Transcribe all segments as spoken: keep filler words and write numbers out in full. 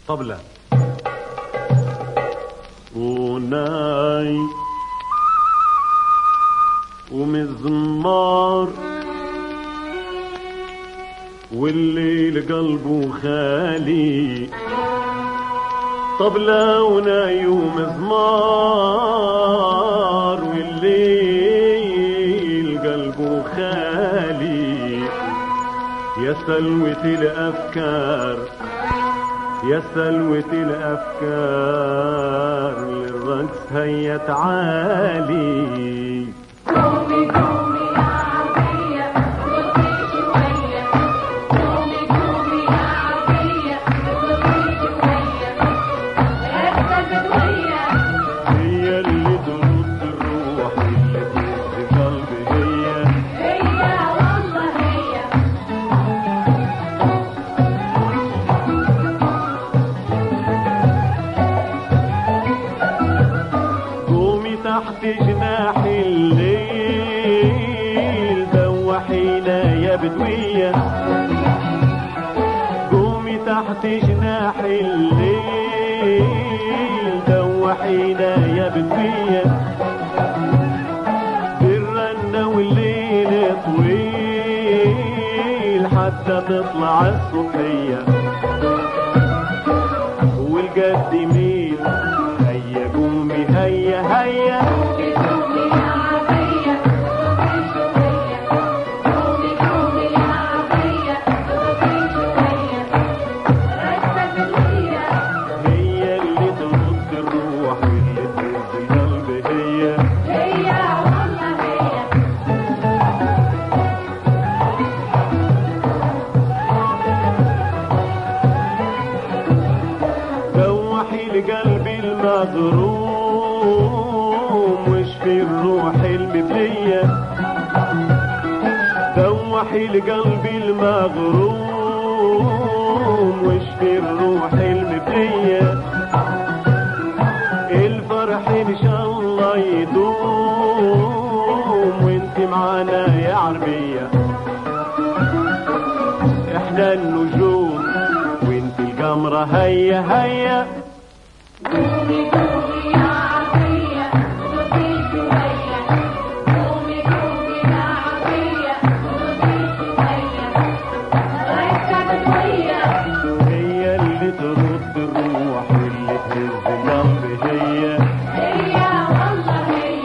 طبلة وناي ومزمار والليل قلبه خالي. طبلة وناي ومزمار والليل قلبه خالي. يا سلوة الأفكار يا سلوة الأفكار للرقص هيا تعالي. قومي قومي يا عربية ارقصي شوية. قومي قومي يا عربية ارقصي شوية. رقصة بدوية هي اللي ترد الروح واللي تهز قلبي. هي هي والله هي. قومي تحت جناح الليل دوحينا يا بدوية. قومي تحت جناح الليل دوحينا يا بدوية. بالرنة والليل طويل حتى تطلع الصبحية. والقد ميل هيا قومي هيا هيا. قومي قومي يا عربية ارقصي شوية. قومي قومي يا عربية ارقصي شوية. رقصة بدوية هي اللي ترد الروح واللي تهز القلب. هي هي والله هي. دوحي القلب المغروم واشفي الروح المبلية. دوحي القلب المغروم واشفي الروح المبلية. الفرح ان شاء الله يدوم وانت معانا يا عربية. احنا النجوم وانت القمرة. هيا هيا قومي قومي يا عربية ارقصي شوية. قومي قومي يا عربية ارقصي شوية. رقصة بدوية هي اللي ترد الروح واللي تهز القلب. هي هي والله هي.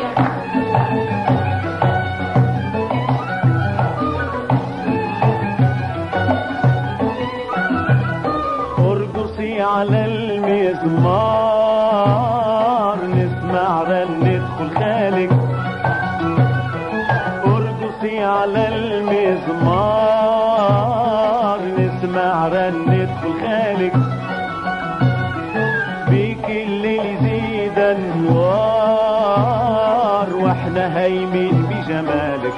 ارقصي على المزمار نسمع رنة خلخالك. ارقصي على المزمار نسمع رنة خلخالك. بيك الليل يزيد انوار واحنا هايمين بجمالك.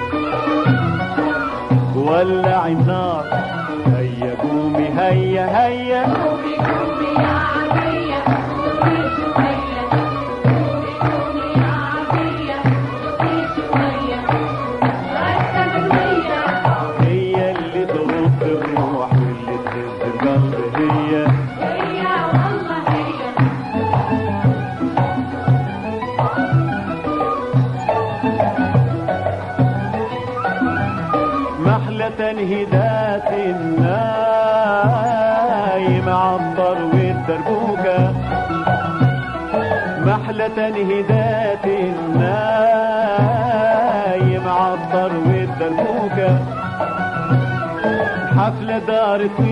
ولعي النار هيا قومي هيا هيا. قومي قومي يا عربية ارقصي شوية. قومي قومي يا عربية ارقصي شوية. رقصة بدوية هي اللي ترد الروح واللي تهز القلب. هي هي والله هي. محلى تنهيدات النايم عبر والدربوكة. محلى تنهيدات النايم عبر والدربوكة. حفلة دارت في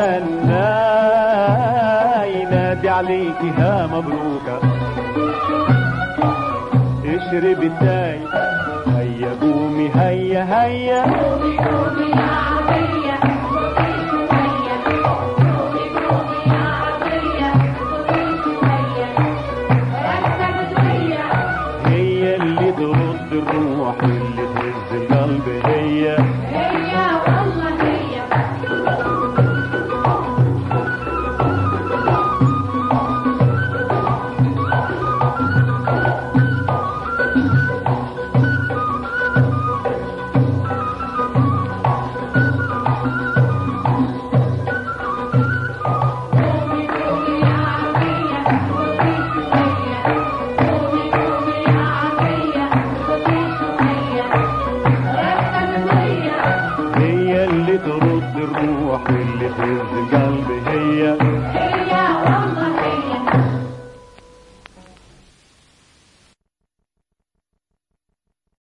الغناي نادي عليكي ها مبروكة. اشرب التاي هيا قومي هيا هيا. قومي قومي يا عربية ارقصي شوية. قومي قومي يا عربية ارقصي شوية. رقصة بدوية هي اللي ترد الروح واللي تهز القلب. هي هي والله هي. ترد الروح واللي تهز القلب هي